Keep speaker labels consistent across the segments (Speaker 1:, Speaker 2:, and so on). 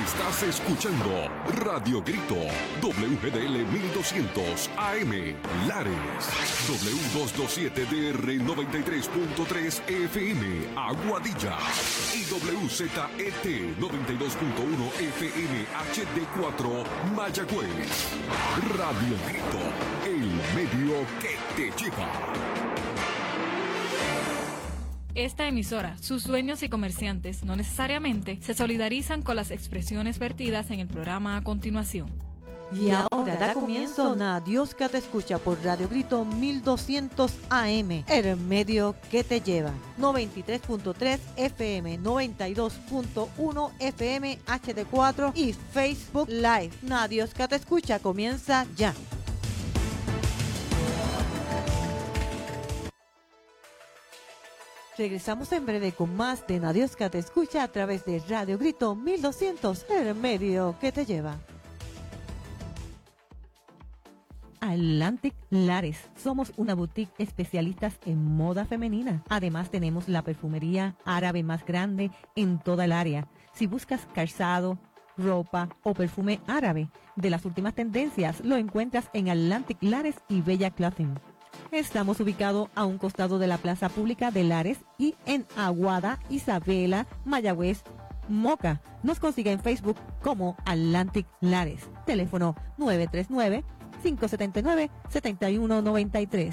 Speaker 1: Estás escuchando Radio Grito, WGDL 1200 AM, Lares, W227DR 93.3 FM, Aguadilla, y WZET 92.1 FM HD4, Mayagüez. Radio Grito, el medio que te lleva.
Speaker 2: Esta emisora, sus dueños y comerciantes no necesariamente se solidarizan con las expresiones vertidas en el programa a continuación.
Speaker 3: Y ahora da comienzo a Dios que te escucha por Radio Grito 1200 AM, el medio que te lleva. 93.3 FM, 92.1 FM HD4 y Facebook Live. Dios que te escucha comienza ya. Regresamos en breve con más de Dios que te escucha a través de Radio Grito 1200, el medio que te lleva. Atlantic Lares. Somos una boutique especialistas en moda femenina. Además tenemos la perfumería árabe más grande en toda el área. Si buscas calzado, ropa o perfume árabe de las últimas tendencias, lo encuentras en Atlantic Lares y Bella Clothing. Estamos ubicados a un costado de la Plaza Pública de Lares y en Aguada, Isabela, Mayagüez, Moca. Nos consigue en Facebook como Atlantic Lares. Teléfono 939-579-7193.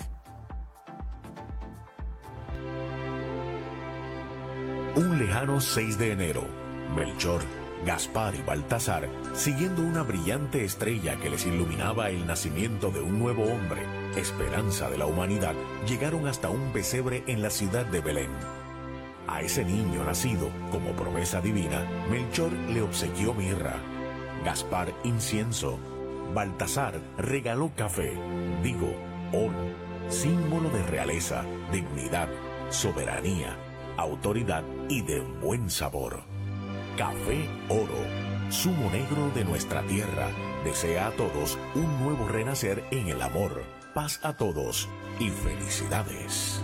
Speaker 4: Un lejano 6 de enero, Melchor, Gaspar y Baltasar, siguiendo una brillante estrella que les iluminaba el nacimiento de un nuevo hombre, esperanza de la humanidad, llegaron hasta un pesebre en la ciudad de Belén. A ese niño nacido como promesa divina, Melchor le obsequió mirra, Gaspar incienso, Baltasar regaló café, oro, símbolo de realeza, dignidad, soberanía, autoridad y de buen sabor. Café Oro, zumo negro de nuestra tierra, desea a todos un nuevo renacer en el amor, paz a todos y felicidades.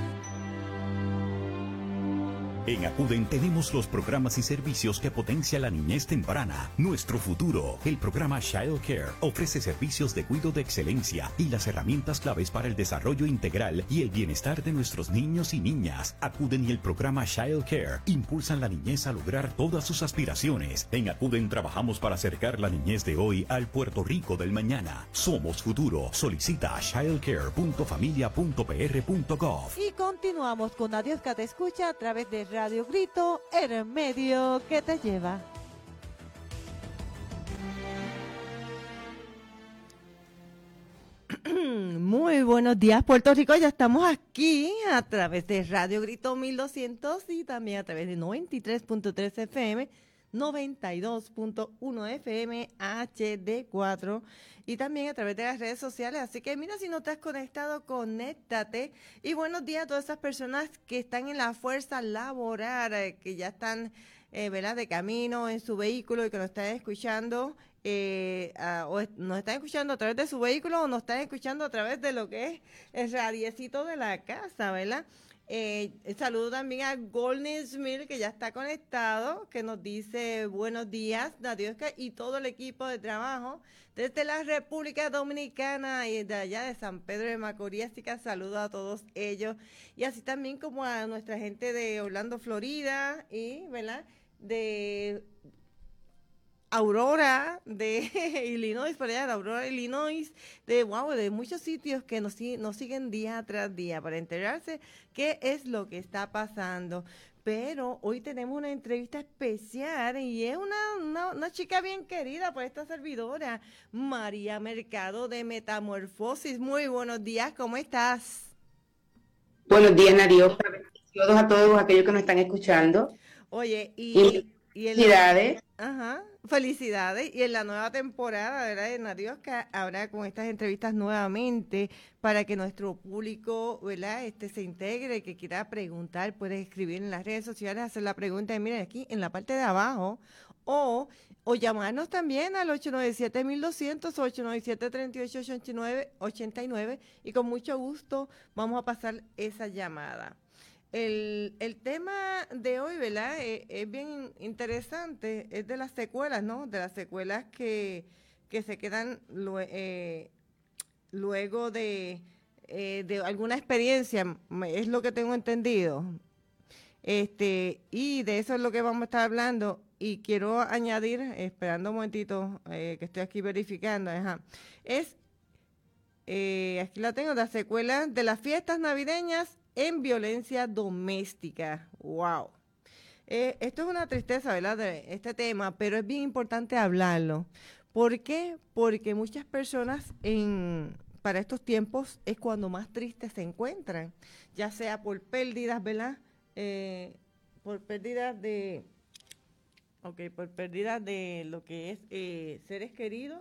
Speaker 5: En Acuden tenemos los programas y servicios que potencian la niñez temprana, nuestro futuro. El programa Child Care ofrece servicios de cuidado de excelencia y las herramientas claves para el desarrollo integral y el bienestar de nuestros niños y niñas. Acuden y el programa Child Care impulsan la niñez a lograr todas sus aspiraciones. En Acuden trabajamos para acercar la niñez de hoy al Puerto Rico del mañana. Somos futuro. Solicita childcare.familia.pr.gov.
Speaker 3: Y continuamos con Adiós que te escucha a través de Radio Grito, el medio que te lleva. Muy buenos días, Puerto Rico. Ya estamos aquí a través de Radio Grito 1200 y también a través de 93.3 FM, 92.1 FM HD4 y también a través de las redes sociales. Así que mira, si no te has conectado, conéctate. Y buenos días a todas esas personas que están en la fuerza laboral, que ya están ¿verdad? De camino en su vehículo y que nos están escuchando, o nos están escuchando a través de su vehículo o nos están escuchando a través de lo que es el radiecito de la casa, ¿verdad? Saludo también a Golden Smith, que ya está conectado, que nos dice buenos días, Nadioska, y todo el equipo de trabajo desde la República Dominicana y de allá de San Pedro de Macorís. Así que saludo a todos ellos, y así también como a nuestra gente de Orlando, Florida, y ¿verdad? De Aurora, de Illinois, por allá de Aurora, Illinois, de muchos sitios que nos siguen día tras día para enterarse qué es lo que está pasando. Pero hoy tenemos una entrevista especial y es una chica bien querida por esta servidora, María Mercado de Metamorfosis. Muy buenos días, ¿cómo estás?
Speaker 6: Buenos días, Nariosa. Bendiciones a todos aquellos que nos están escuchando.
Speaker 3: Oye, y
Speaker 6: felicidades.
Speaker 3: Ajá, felicidades. Y en la nueva temporada, ¿verdad? De Narioska, ahora con estas entrevistas nuevamente, para que nuestro público, ¿verdad? Se integre, que quiera preguntar, puede escribir en las redes sociales, hacer la pregunta, y miren aquí en la parte de abajo, o llamarnos también al 897-1200 o 897-3889, y con mucho gusto vamos a pasar esa llamada. el tema de hoy, ¿verdad? Es bien interesante, es de las secuelas, ¿no? De las secuelas que se quedan luego de alguna experiencia, es lo que tengo entendido. Y de eso es lo que vamos a estar hablando. Y quiero añadir, esperando un momentito, que estoy aquí verificando, aquí la tengo, las secuelas de las fiestas navideñas en violencia doméstica. ¡Wow! Esto es una tristeza, ¿verdad?, de este tema, pero es bien importante hablarlo. ¿Por qué? Porque muchas personas para estos tiempos es cuando más tristes se encuentran, ya sea por pérdidas, ¿verdad? Por pérdidas de lo que es seres queridos.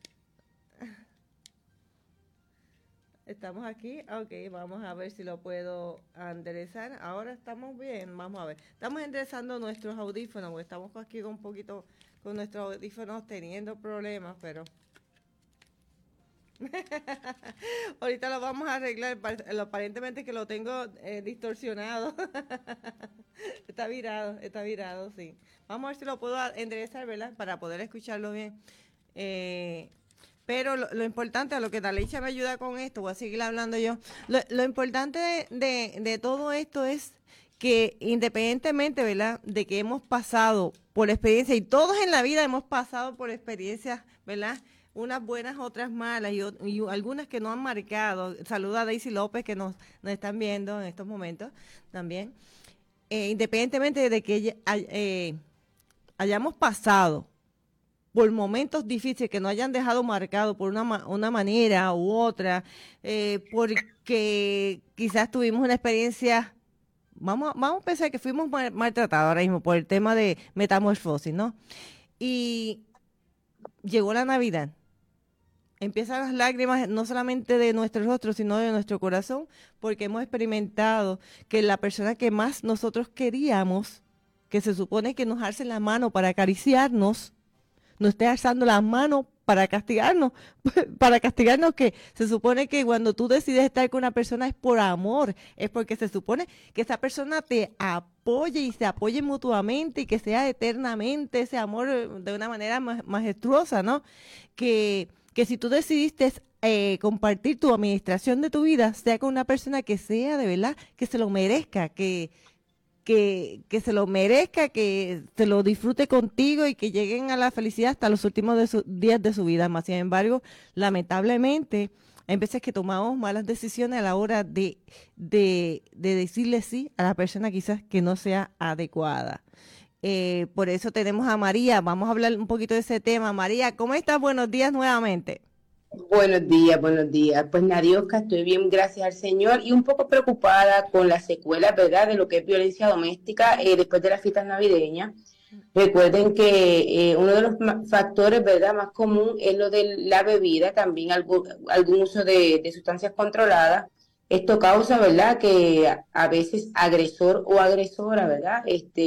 Speaker 3: Estamos aquí, vamos a ver si lo puedo enderezar. Ahora estamos bien, vamos a ver. Estamos enderezando nuestros audífonos, porque estamos aquí un poquito con nuestros audífonos teniendo problemas, pero ahorita lo vamos a arreglar. Aparentemente que lo tengo distorsionado. Está virado, sí. Vamos a ver si lo puedo enderezar, ¿verdad? Para poder escucharlo bien. Pero lo importante, a lo que Dalicia me ayuda con esto, voy a seguir hablando yo, lo importante de todo esto es que independientemente, ¿verdad?, de que hemos pasado por experiencias, y todos en la vida hemos pasado por experiencias, ¿verdad?, unas buenas, otras malas, y algunas que no han marcado. Saluda a Daisy López, que nos están viendo en estos momentos también. Independientemente de que hayamos pasado por momentos difíciles que nos hayan dejado marcado por una manera u otra, porque quizás tuvimos una experiencia, vamos a pensar que fuimos maltratados ahora mismo por el tema de metamorfosis, ¿no? Y llegó la Navidad. Empiezan las lágrimas no solamente de nuestro rostro, sino de nuestro corazón, porque hemos experimentado que la persona que más nosotros queríamos, que se supone que nos alce la mano para acariciarnos, no esté alzando la mano para castigarnos, que se supone que cuando tú decides estar con una persona es por amor, es porque se supone que esa persona te apoye y se apoye mutuamente y que sea eternamente ese amor de una manera majestuosa, ¿no? Que si tú decidiste compartir tu administración de tu vida, sea con una persona que sea de verdad, que se lo merezca, que se lo merezca, que se lo disfrute contigo y que lleguen a la felicidad hasta los últimos días de su vida. Más sin embargo, lamentablemente, hay veces que tomamos malas decisiones a la hora de decirle sí a la persona quizás que no sea adecuada. Por eso tenemos a María. Vamos a hablar un poquito de ese tema. María, ¿cómo estás? Buenos días nuevamente.
Speaker 6: Buenos días. Pues Narioska, estoy bien, gracias al Señor, y un poco preocupada con las secuelas, ¿verdad?, de lo que es violencia doméstica después de las fiestas navideñas. Recuerden que uno de los factores, ¿verdad?, más común es lo de la bebida, también algún uso de sustancias controladas. Esto causa, ¿verdad?, que a veces agresor o agresora, ¿verdad?,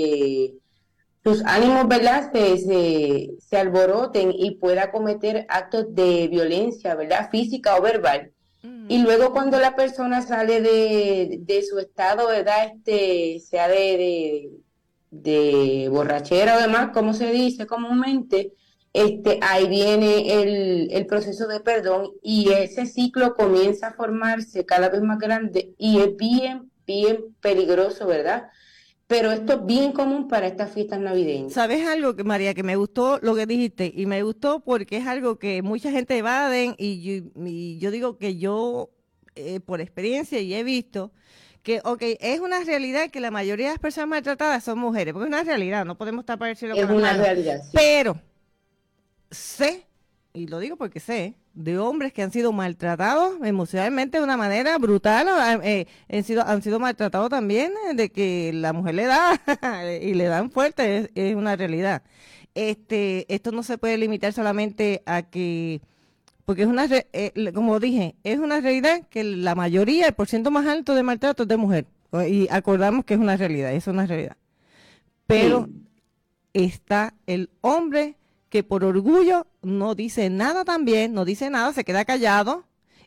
Speaker 6: sus ánimos, ¿verdad?, se alboroten y pueda cometer actos de violencia, ¿verdad?, física o verbal. Y luego cuando la persona sale de su estado, ¿verdad?, sea de borrachera o demás, como se dice comúnmente, ahí viene el proceso de perdón, y ese ciclo comienza a formarse cada vez más grande y es bien, bien peligroso, ¿verdad? Pero esto es bien común para estas fiestas navideñas.
Speaker 3: ¿Sabes algo, María, que me gustó lo que dijiste? Y me gustó porque es algo que mucha gente evaden, y yo digo que yo, por experiencia, y he visto que, es una realidad que la mayoría de las personas maltratadas son mujeres, porque es una realidad, no podemos tapar el cielo con las manos. Es una realidad, sí. Pero sé, y lo digo porque sé, de hombres que han sido maltratados emocionalmente de una manera brutal, han sido maltratados también, de que la mujer le da y le dan fuerte, es una realidad. Esto no se puede limitar solamente a que, porque como dije, es una realidad que la mayoría, el porcentaje más alto de maltrato es de mujer, y acordamos que es una realidad, pero sí, está el hombre que por orgullo no dice nada también, no dice nada, se queda callado,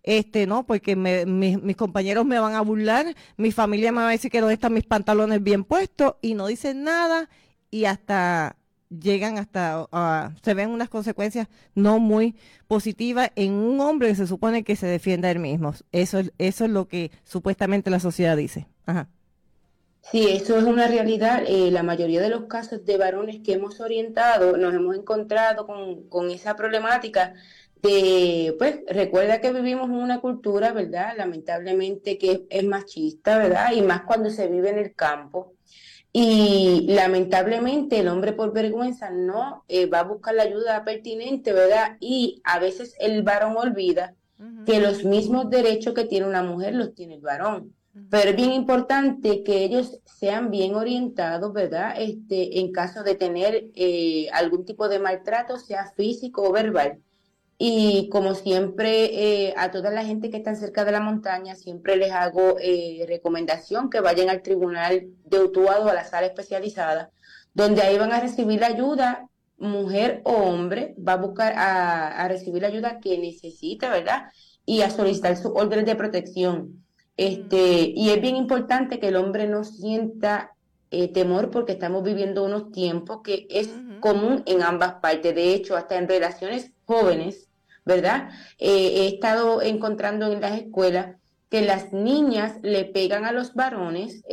Speaker 3: no, porque mis compañeros me van a burlar, mi familia me va a decir que dónde están mis pantalones bien puestos, y no dicen nada, y hasta llegan se ven unas consecuencias no muy positivas en un hombre que se supone que se defiende a él mismo. Eso es lo que supuestamente la sociedad dice. Ajá.
Speaker 6: Sí, eso es una realidad. La mayoría de los casos de varones que hemos orientado nos hemos encontrado con esa problemática de, pues, recuerda que vivimos en una cultura, ¿verdad? Lamentablemente que es machista, ¿verdad? Y más cuando se vive en el campo. Y lamentablemente el hombre por vergüenza no va a buscar la ayuda pertinente, ¿verdad? Y a veces el varón olvida que los mismos derechos que tiene una mujer los tiene el varón. Pero es bien importante que ellos sean bien orientados, ¿verdad? En caso de tener algún tipo de maltrato, sea físico o verbal. Y como siempre, a toda la gente que está cerca de la montaña, siempre les hago recomendación que vayan al tribunal de Utuado, a la sala especializada, donde ahí van a recibir la ayuda, mujer o hombre, va a buscar a recibir la ayuda que necesita, ¿verdad? Y a solicitar sus órdenes de protección. Y es bien importante que el hombre no sienta temor, porque estamos viviendo unos tiempos que es común en ambas partes. De hecho, hasta en relaciones jóvenes, ¿verdad? He estado encontrando en las escuelas que las niñas le pegan a los varones,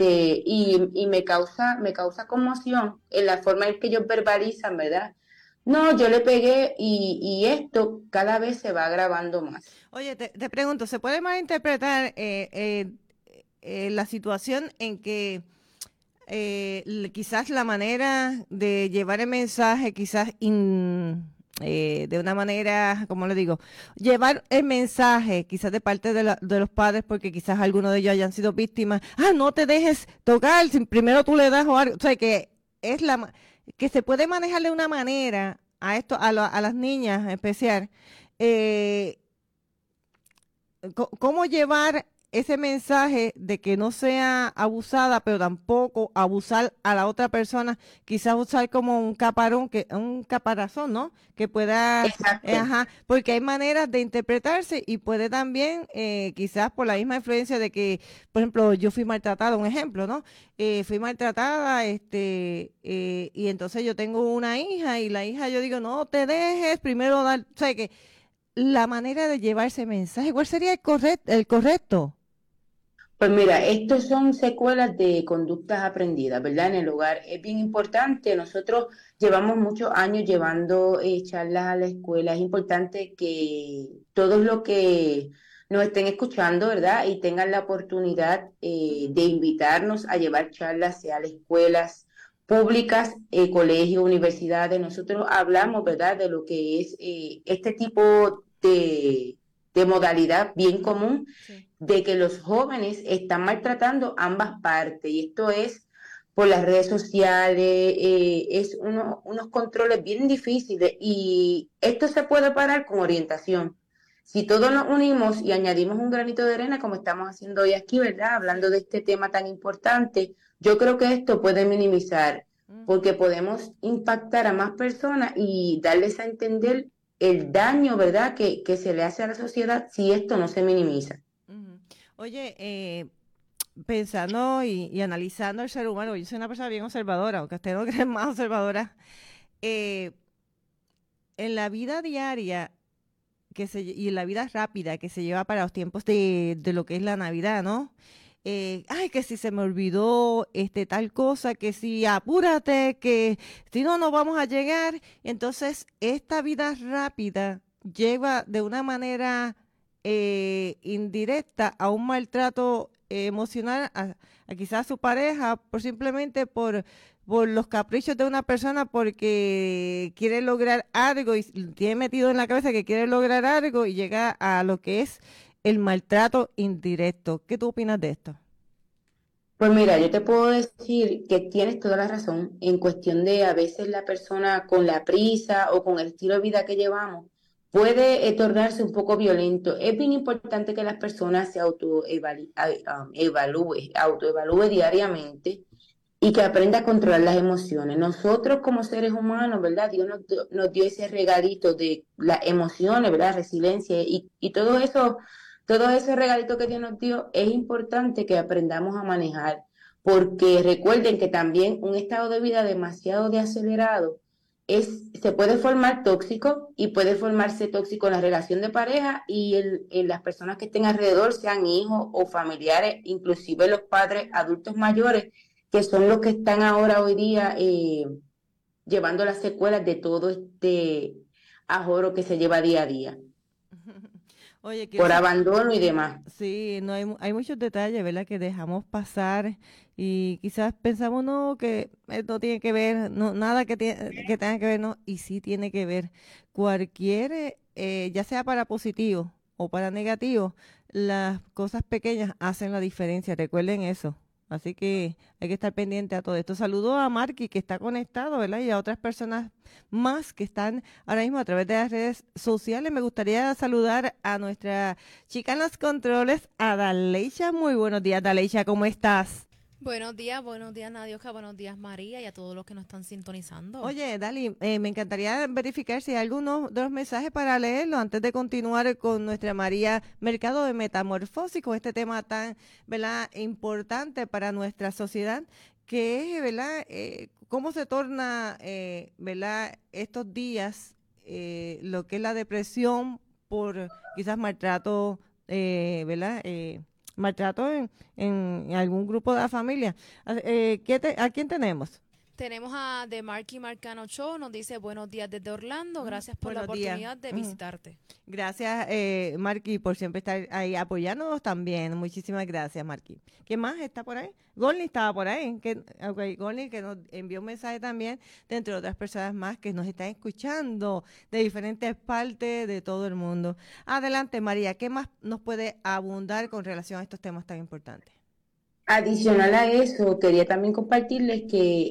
Speaker 6: y me causa conmoción en la forma en que ellos verbalizan, ¿verdad? No, yo le pegué, y esto cada vez se va agravando más.
Speaker 3: Oye, te pregunto, ¿se puede malinterpretar la situación en que quizás la manera de llevar el mensaje, quizás de una manera, ¿cómo le digo? Llevar el mensaje quizás de parte de los padres, porque quizás algunos de ellos hayan sido víctimas. No te dejes tocar, si primero tú le das o algo. O sea, que es que se puede manejar de una manera a las niñas en especial. ¿Cómo llevar ese mensaje de que no sea abusada, pero tampoco abusar a la otra persona? Quizás usar como un caparazón, ¿no? Que pueda, porque hay maneras de interpretarse, y puede también, quizás por la misma influencia de que, por ejemplo, yo fui maltratada, un ejemplo, ¿no? Fui maltratada, y entonces yo tengo una hija, y la hija yo digo, no te dejes, primero dar, o sea, que la manera de llevar ese mensaje, ¿cuál sería el correcto?
Speaker 6: Pues mira, estos son secuelas de conductas aprendidas, ¿verdad? En el hogar es bien importante. Nosotros llevamos muchos años llevando charlas a la escuela. Es importante que todos los que nos estén escuchando, ¿verdad? Y tengan la oportunidad de invitarnos a llevar charlas, sea a las escuelas públicas, colegios, universidades. Nosotros hablamos, ¿verdad?, de lo que es este tipo de modalidad bien común, de que los jóvenes están maltratando ambas partes, y esto es por las redes sociales, es unos controles bien difíciles, y esto se puede parar con orientación. Si todos nos unimos y añadimos un granito de arena, como estamos haciendo hoy aquí, ¿verdad?, hablando de este tema tan importante, yo creo que esto puede minimizar, porque podemos impactar a más personas y darles a entender el daño, ¿verdad?, que se le hace a la sociedad si esto no se minimiza.
Speaker 3: Oye, pensando y analizando el ser humano, yo soy una persona bien observadora, aunque usted no cree más observadora, en la vida diaria y en la vida rápida que se lleva para los tiempos de lo que es la Navidad, ¿no? Que si se me olvidó tal cosa, que si apúrate, que si no vamos a llegar. Entonces, esta vida rápida lleva de una manera indirecta a un maltrato emocional a quizás a su pareja, simplemente por los caprichos de una persona, porque quiere lograr algo y tiene metido en la cabeza que quiere lograr algo, y llega a lo que es el maltrato indirecto. ¿Qué tú opinas de esto?
Speaker 6: Pues mira, yo te puedo decir que tienes toda la razón en cuestión de a veces la persona, con la prisa o con el estilo de vida que llevamos, puede tornarse un poco violento. Es bien importante que las personas se autoevalúen diariamente, y que aprenda a controlar las emociones. Nosotros como seres humanos, ¿verdad? Dios nos dio ese regalito de las emociones, ¿verdad? Resiliencia y todo eso, todo ese regalito que Dios nos dio, es importante que aprendamos a manejar, porque recuerden que también un estado de vida demasiado acelerado se puede formar tóxico y puede formarse tóxico en la relación de pareja y en las personas que estén alrededor, sean hijos o familiares, inclusive los padres adultos mayores, que son los que están ahora hoy día llevando las secuelas de todo este ajoro que se lleva día a día.
Speaker 3: Oye,
Speaker 6: por abandono y demás.
Speaker 3: Sí, no hay muchos detalles, ¿verdad? Que dejamos pasar y quizás pensamos, no, que esto tiene que ver, no, nada que tenga que ver, no, y sí tiene que ver. Cualquier, ya sea para positivo o para negativo, las cosas pequeñas hacen la diferencia, recuerden eso. Así que hay que estar pendiente a todo esto. Saludo a Marky, que está conectado, ¿verdad? Y a otras personas más que están ahora mismo a través de las redes sociales. Me gustaría saludar a nuestra chica en los controles, a Daleisha. Muy buenos días, Daleisha, ¿cómo estás?
Speaker 7: Buenos días, Nadioca, buenos días, María, y a todos los que nos están sintonizando.
Speaker 3: Oye, Dali, me encantaría verificar si hay algunos de los mensajes para leerlo antes de continuar con nuestra María Mercado de Metamorfosis, con este tema tan, ¿verdad?, importante para nuestra sociedad, que es, ¿verdad?, cómo se torna, ¿verdad?, estos días lo que es la depresión por quizás maltrato, ¿verdad?, maltrato en algún grupo de la familia. ¿A quién tenemos?
Speaker 7: Tenemos a The Marky Marcano Show, nos dice buenos días desde Orlando, gracias por la oportunidad de visitarte.
Speaker 3: Gracias, Marky, por siempre estar ahí apoyándonos también. Muchísimas gracias, Marky. ¿Quién más está por ahí? Golni estaba por ahí. Golni, que nos envió un mensaje también, de entre otras personas más que nos están escuchando de diferentes partes de todo el mundo. Adelante, María, ¿qué más nos puede abundar con relación a estos temas tan importantes?
Speaker 6: Adicional a eso, quería también compartirles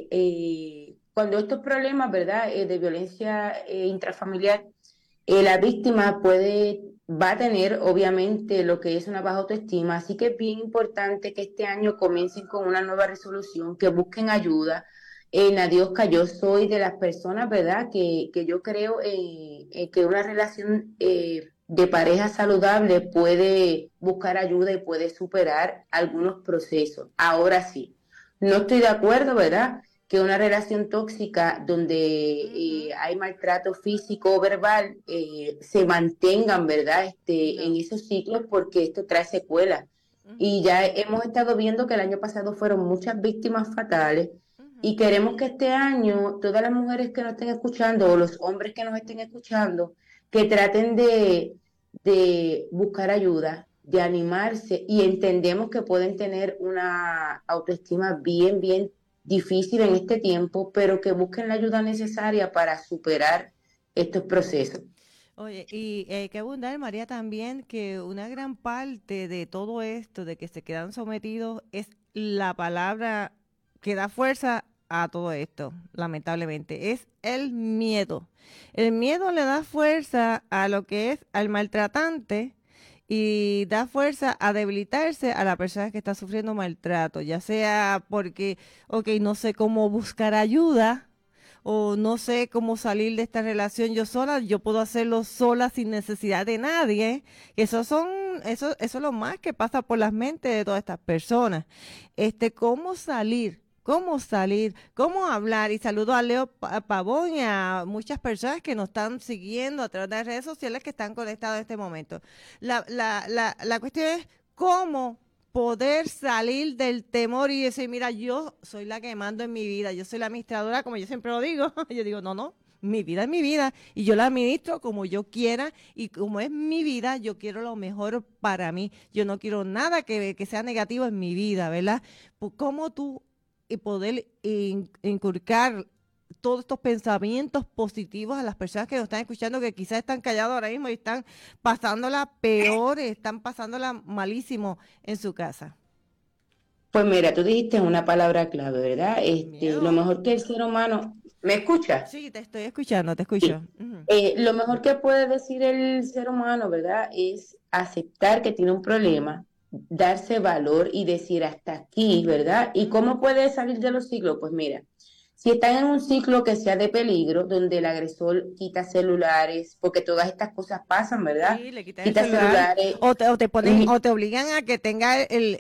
Speaker 6: que cuando estos problemas, ¿verdad?, de violencia intrafamiliar, la víctima va a tener obviamente lo que es una baja autoestima, así que es bien importante que este año comiencen con una nueva resolución, que busquen ayuda. Nadioska, yo soy de las personas, ¿verdad?, que yo creo que una relación de pareja saludable puede buscar ayuda y puede superar algunos procesos. Ahora sí, no estoy de acuerdo, ¿verdad?, que una relación tóxica donde hay maltrato físico o verbal se mantengan, ¿verdad?, en esos ciclos, porque esto trae secuelas. Y ya hemos estado viendo que el año pasado fueron muchas víctimas fatales y queremos que este año todas las mujeres que nos estén escuchando o los hombres que nos estén escuchando, que traten de buscar ayuda, de animarse, y entendemos que pueden tener una autoestima bien difícil en este tiempo, pero que busquen la ayuda necesaria para superar estos procesos.
Speaker 3: Oye, y hay que abundar, María, también que una gran parte de todo esto, de que se quedan sometidos, es la palabra que da fuerza a todo esto, lamentablemente, es el miedo. El miedo le da fuerza a lo que es al maltratante y da fuerza a debilitarse a la persona que está sufriendo maltrato, ya sea porque, no sé cómo buscar ayuda o no sé cómo salir de esta relación yo sola, yo puedo hacerlo sola sin necesidad de nadie. Eso es lo más que pasa por las mentes de todas estas personas. ¿Cómo hablar? Y saludo a Leo Pavón y a muchas personas que nos están siguiendo a través de las redes sociales que están conectados en este momento. La cuestión es cómo poder salir del temor y decir, mira, yo soy la que mando en mi vida, yo soy la administradora, como yo siempre lo digo. Yo digo, no, mi vida es mi vida y yo la administro como yo quiera, y como es mi vida, yo quiero lo mejor para mí. Yo no quiero nada que sea negativo en mi vida, ¿verdad? Pues, ¿cómo tú y poder inculcar todos estos pensamientos positivos a las personas que nos están escuchando, que quizás están callados ahora mismo y están pasándola peor, están pasándola malísimo en su casa?
Speaker 6: Pues mira, tú dijiste una palabra clave, ¿verdad? Lo mejor que el ser humano... ¿Me escuchas?
Speaker 3: Sí, te estoy escuchando, te escucho.
Speaker 6: Sí. Lo mejor que puede decir el ser humano, ¿verdad?, es aceptar que tiene un problema, darse valor y decir hasta aquí, ¿verdad? ¿Y cómo puede salir de los ciclos? Pues mira, si están en un ciclo que sea de peligro, donde el agresor quita celulares, porque todas estas cosas pasan, ¿verdad?
Speaker 3: Sí, le quita
Speaker 6: quita celulares.
Speaker 3: O te ponen, o te obligan a que tenga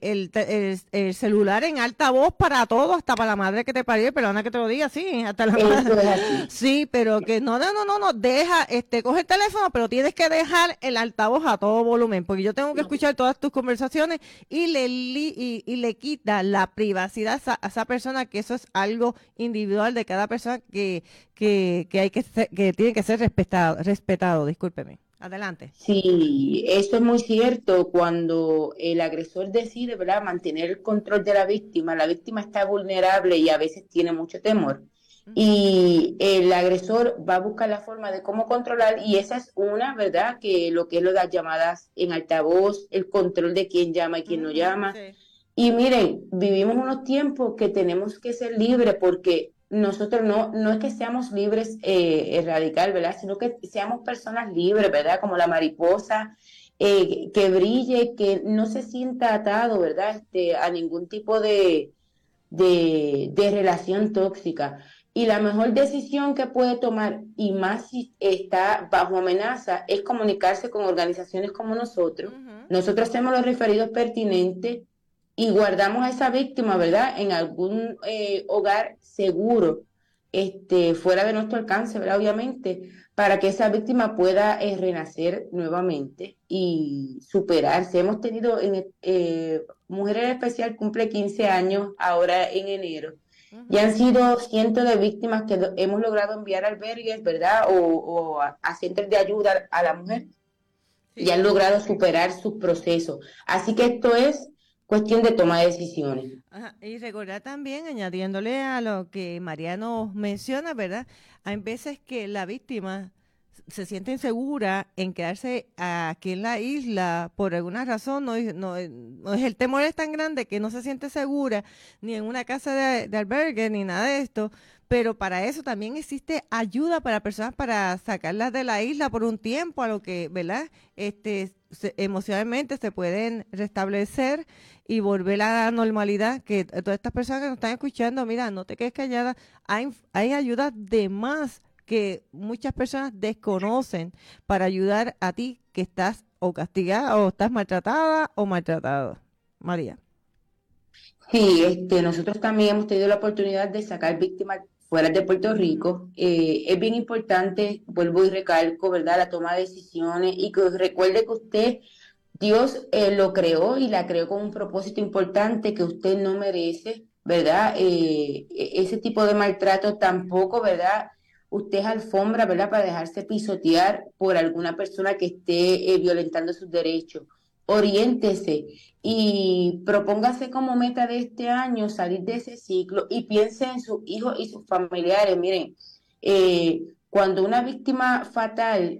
Speaker 3: el celular en altavoz para todo, hasta para la madre que te parió, perdona que te lo diga, sí, hasta la madre.
Speaker 6: Eso es así.
Speaker 3: Sí, pero que no, deja, coge el teléfono, pero tienes que dejar el altavoz a todo volumen, porque yo tengo que escuchar todas tus conversaciones y le quita la privacidad a esa persona, que eso es algo individual de cada persona que tiene que ser respetado, discúlpeme. Adelante.
Speaker 6: Sí, eso es muy cierto. Cuando el agresor decide, ¿verdad?, mantener el control de la víctima está vulnerable y a veces tiene mucho temor. Y el agresor va a buscar la forma de cómo controlar, y esa es una, ¿verdad?, que lo que es lo de las llamadas en altavoz, el control de quién llama y quién no llama. Sí. Y miren, vivimos unos tiempos que tenemos que ser libres, porque nosotros no es que seamos libres radical, ¿verdad?, sino que seamos personas libres, ¿verdad?, como la mariposa, que brille, que no se sienta atado, ¿verdad?, a ningún tipo de relación tóxica. Y la mejor decisión que puede tomar, y más si está bajo amenaza, es comunicarse con organizaciones como nosotros. Nosotros hacemos los referidos pertinentes y guardamos a esa víctima, ¿verdad?, en algún hogar seguro, fuera de nuestro alcance, ¿verdad?, obviamente, para que esa víctima pueda renacer nuevamente y superarse. Hemos tenido, Mujeres en Especial cumple 15 años ahora en enero, y han sido cientos de víctimas que hemos logrado enviar a albergues, ¿verdad?, o a centros de ayuda a la mujer, y han logrado superar sus procesos. Así que esto es cuestión de toma de decisiones.
Speaker 3: Ajá. Y recordar también, añadiéndole a lo que Mariano menciona, ¿verdad?, hay veces que la víctima se siente insegura en quedarse aquí en la isla por alguna razón, no es el temor es tan grande que no se siente segura ni en una casa de albergue ni nada de esto. Pero para eso también existe ayuda para personas, para sacarlas de la isla por un tiempo, a lo que, ¿verdad?, emocionalmente se pueden restablecer y volver a la normalidad. Que todas estas personas que nos están escuchando, mira, no te quedes callada, hay ayuda de más que muchas personas desconocen para ayudar a ti que estás o castigada o estás maltratada o maltratado. María.
Speaker 6: Sí, nosotros también hemos tenido la oportunidad de sacar víctimas fuera de Puerto Rico. Es bien importante, vuelvo y recalco, ¿verdad?, la toma de decisiones, y que recuerde que usted, Dios lo creó y la creó con un propósito importante que usted no merece, ¿verdad? Ese tipo de maltrato tampoco, ¿verdad? Usted es alfombra, ¿verdad?, para dejarse pisotear por alguna persona que esté violentando sus derechos. Oriéntese y propóngase como meta de este año salir de ese ciclo, y piense en sus hijos y sus familiares. Miren, cuando una víctima fatal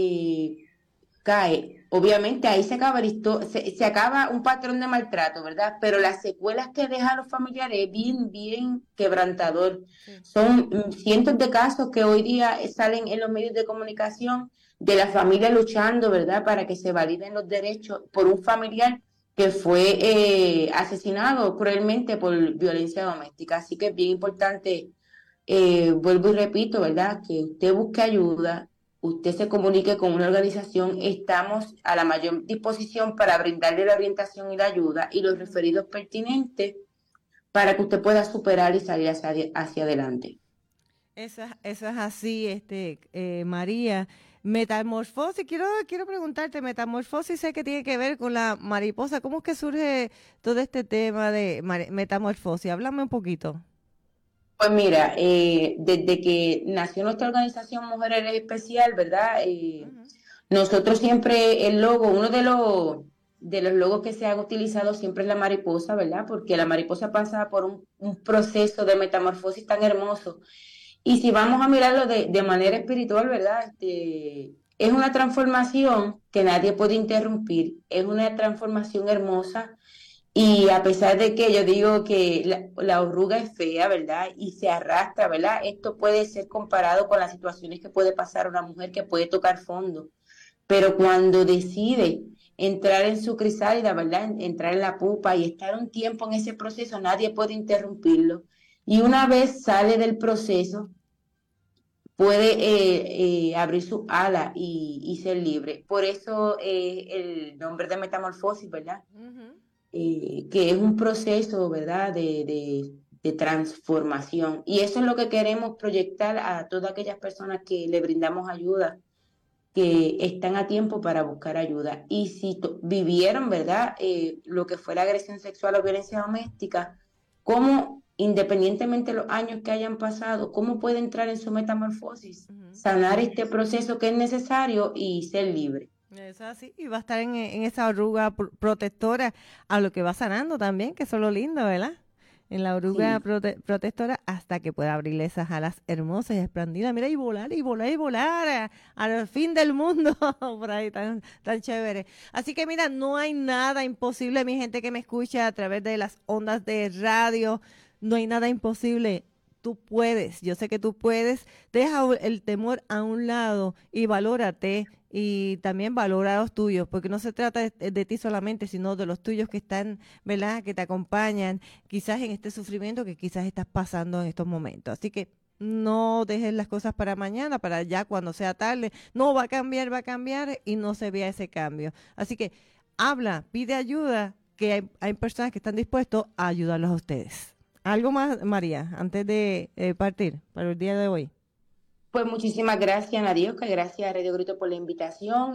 Speaker 6: cae, obviamente ahí se acaba se acaba un patrón de maltrato, ¿verdad? Pero las secuelas que deja a los familiares es bien quebrantador. Sí. Son cientos de casos que hoy día salen en los medios de comunicación de la familia luchando, ¿verdad?, para que se validen los derechos por un familiar que fue asesinado cruelmente por violencia doméstica. Así que es bien importante, vuelvo y repito, ¿verdad?, que usted busque ayuda, usted se comunique con una organización. Estamos a la mayor disposición para brindarle la orientación y la ayuda y los referidos pertinentes para que usted pueda superar y salir hacia adelante.
Speaker 3: Eso es así, María. Metamorfosis, quiero preguntarte, metamorfosis sé que tiene que ver con la mariposa. ¿Cómo es que surge todo este tema de metamorfosis? Háblame un poquito.
Speaker 6: Pues mira, desde que nació nuestra organización Mujeres en Especial, ¿verdad? Nosotros siempre el logo, uno de los logos que se ha utilizado siempre es la mariposa, ¿verdad? Porque la mariposa pasa por un proceso de metamorfosis tan hermoso. Y si vamos a mirarlo de manera espiritual, ¿verdad? Es una transformación que nadie puede interrumpir, es una transformación hermosa, y a pesar de que yo digo que la arruga es fea, ¿verdad?, y se arrastra, ¿verdad?, esto puede ser comparado con las situaciones que puede pasar una mujer que puede tocar fondo, pero cuando decide entrar en su crisálida, ¿verdad? Entrar en la pupa y estar un tiempo en ese proceso, nadie puede interrumpirlo. Y una vez sale del proceso, puede abrir su ala y ser libre. Por eso el nombre de metamorfosis, ¿verdad? Que es un proceso, ¿verdad? De transformación. Y eso es lo que queremos proyectar a todas aquellas personas que le brindamos ayuda, que están a tiempo para buscar ayuda. Y si vivieron, ¿verdad? Lo que fue la agresión sexual o violencia doméstica, ¿cómo, independientemente de los años que hayan pasado, cómo puede entrar en su metamorfosis, sanar este proceso que es necesario y ser libre?
Speaker 3: Eso así, y va a estar en esa oruga protectora a lo que va sanando también, que eso es lo lindo, ¿verdad? En la oruga protectora hasta que pueda abrirle esas alas hermosas y expandidas. Mira, y volar al fin del mundo. Por ahí, tan chévere. Así que mira, no hay nada imposible, mi gente que me escucha a través de las ondas de radio. No hay nada imposible. Tú puedes, yo sé que tú puedes. Deja el temor a un lado y valórate. Y también valora a los tuyos, porque no se trata de ti solamente, sino de los tuyos que están, ¿verdad?, que te acompañan, quizás en este sufrimiento que quizás estás pasando en estos momentos. Así que no dejes las cosas para mañana, para ya cuando sea tarde. No, va a cambiar y no se vea ese cambio. Así que habla, pide ayuda, que hay personas que están dispuestos a ayudarlos a ustedes. ¿Algo más, María, antes de partir para el día de hoy?
Speaker 6: Pues muchísimas gracias, Nadioska, gracias a Radio Grito por la invitación.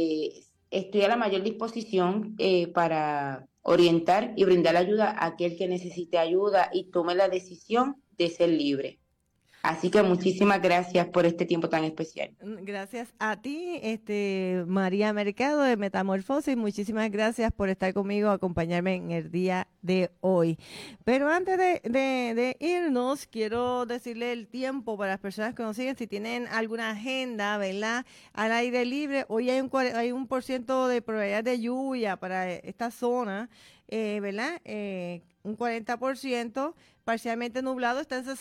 Speaker 6: Estoy a la mayor disposición para orientar y brindar ayuda a aquel que necesite ayuda y tome la decisión de ser libre. Así que muchísimas gracias por este tiempo tan especial.
Speaker 3: Gracias a ti, María Mercado de Metamorfosis. Muchísimas gracias por estar conmigo, acompañarme en el día de hoy. Pero antes de irnos, quiero decirle el tiempo para las personas que nos siguen. Si tienen alguna agenda, ¿verdad?, al aire libre, hoy hay un 1% de probabilidad de lluvia para esta zona, ¿verdad? Un 40%. Parcialmente nublado, está en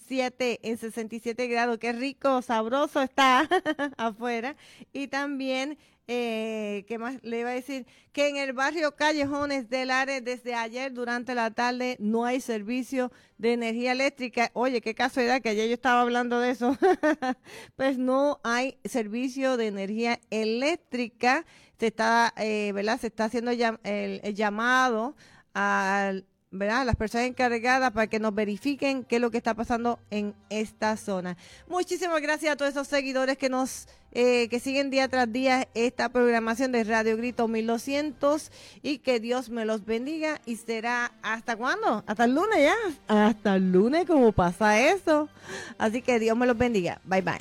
Speaker 3: 67 grados. Qué rico, sabroso está afuera. Y también, ¿qué más le iba a decir? Que en el barrio Callejones del Lares, desde ayer durante la tarde, no hay servicio de energía eléctrica. Oye, qué casualidad que ayer yo estaba hablando de eso. Pues no hay servicio de energía eléctrica. Se está, ¿verdad? Se está haciendo el llamado al, ¿verdad?, las personas encargadas para que nos verifiquen qué es lo que está pasando en esta zona. Muchísimas gracias a todos esos seguidores que nos que siguen día tras día esta programación de Radio Grito 1200 y que Dios me los bendiga. Y será ¿hasta cuándo? Hasta el lunes ya. Hasta el lunes, ¿cómo pasa eso? Así que Dios me los bendiga. Bye bye.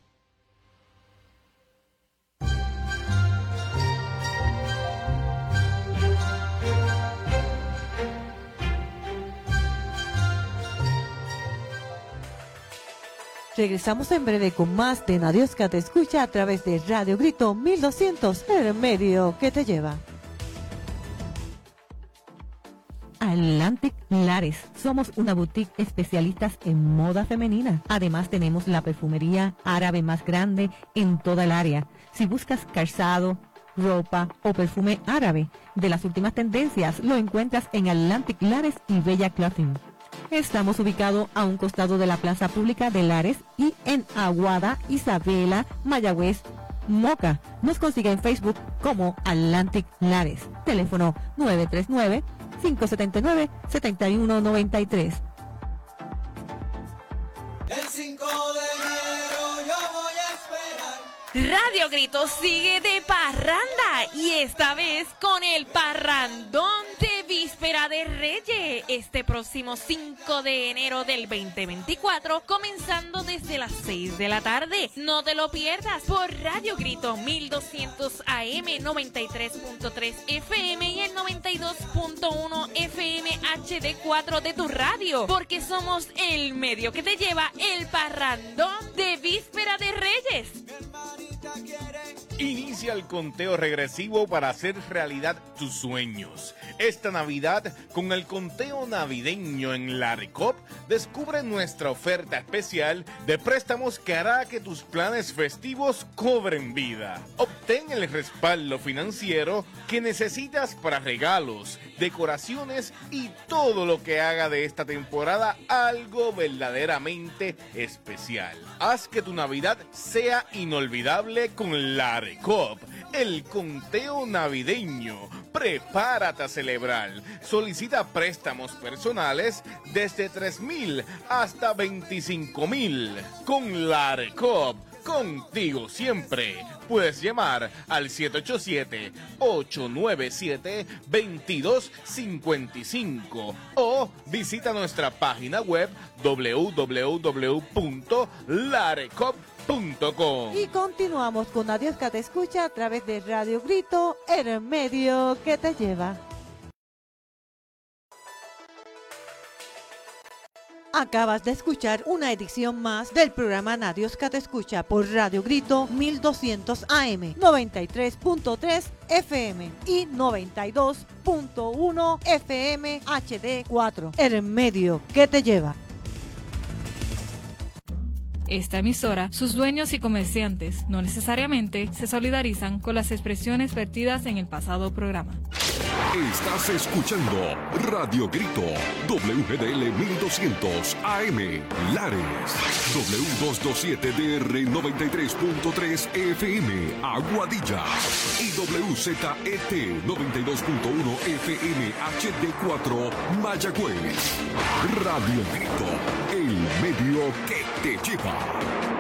Speaker 3: Regresamos en breve con más de Nadioska Te Escucha a través de Radio Grito 1200, el medio que te lleva. Atlantic Lares. Somos una boutique especialistas en moda femenina. Además tenemos la perfumería árabe más grande en toda el área. Si buscas calzado, ropa o perfume árabe de las últimas tendencias, lo encuentras en Atlantic Lares y Bella Clothing. Estamos ubicados a un costado de la Plaza Pública de Lares y en Aguada, Isabela, Mayagüez, Moca. Nos consigue en Facebook como Atlantic Lares. Teléfono 939-579-7193.
Speaker 8: El 5 de enero yo voy a esperar.
Speaker 2: Radio Grito sigue de parranda y esta vez con el parrandón de Víspera de Reyes, este próximo 5 de enero del 2024, comenzando desde las 6 de la tarde. No te lo pierdas por Radio Grito 1200 AM, 93.3 FM y el 92.1 FM HD4 de tu radio, porque somos el medio que te lleva el parrandón de Víspera de Reyes.
Speaker 8: Mi hermanita quiere
Speaker 9: Inicia el conteo regresivo para hacer realidad tus sueños. Esta Navidad, con el conteo navideño en Larecop, descubre nuestra oferta especial de préstamos que hará que tus planes festivos cobren vida. Obtén el respaldo financiero que necesitas para regalos, decoraciones y todo lo que haga de esta temporada algo verdaderamente especial. Haz que tu Navidad sea inolvidable con Larecop, el conteo navideño. Prepárate a celebrar. Solicita préstamos personales desde 3,000 hasta 25,000. Con Larecop, contigo siempre. Puedes llamar al 787-897-2255 o visita nuestra página web www.larecop.com.
Speaker 10: Y continuamos con Adiós que te escucha a través de Radio Grito, el medio que te lleva. Acabas de escuchar una edición más del programa Nadios que te escucha por Radio Grito 1200 AM, 93.3 FM y 92.1 FM HD4, el medio que te lleva.
Speaker 11: Esta emisora, sus dueños y comerciantes no necesariamente se solidarizan con las expresiones vertidas en el pasado programa.
Speaker 1: Estás escuchando Radio Grito, WGDL 1200 AM, Lares, W227DR 93.3 FM, Aguadilla, y WZET 92.1 FM HD4, Mayagüez. Radio Grito, el medio que te lleva.